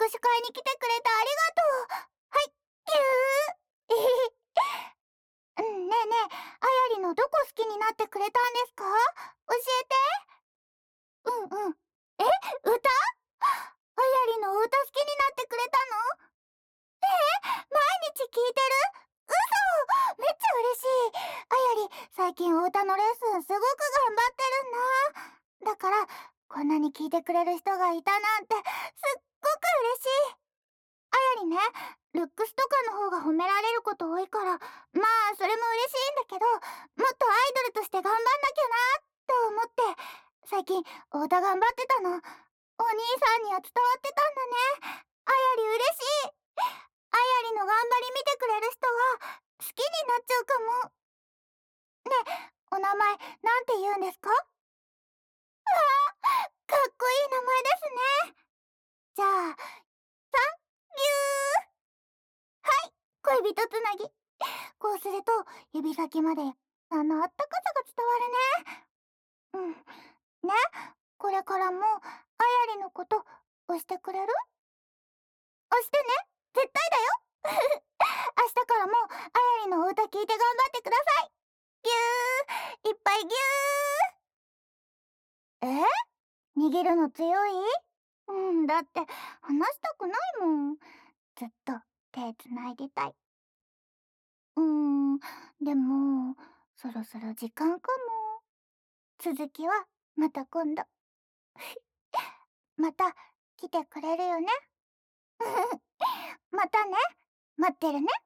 握手会に来てくれてありがとう。はい、ぎゅー。ねえねえ、あやりのどこ好きになってくれたんですか？教えて。うんうん。え、歌？あやりのお歌好きになってくれたの？毎日聞いてる？嘘！めっちゃ嬉しい。あやり、最近お歌のレッスンすごく頑張ってるんだ。だから、こんなに聞いてくれる人がいたなんて、すっごく嬉しい。あやりね、ルックスとかの方が褒められること多いから、まあ、それも嬉しいんだけど、もっとアイドルとして頑張んなきゃなと思って、最近、お歌頑張ってたの。お兄さんには伝わってたんだね。あやり嬉しい。あやりの頑張り見てくれる人は好きになっちゃうかも。ねえ、お名前なんて言うんですか？かっこいい名前ですね。じゃあ、サンキュー。はい、恋人つなぎ。こうすると指先まであのあったかさが伝わるね。ね、これからもあやりのこと押してくれる？押してね、絶対だよ。明日からもあやりのお歌聞いて頑張ってください。ぎゅー、いっぱいぎゅー。逃げるの強い？だって話したくないもん。ずっと手つないでたい。でもそろそろ時間かも。続きはまた今度。また来てくれるよね？またね。待ってるね。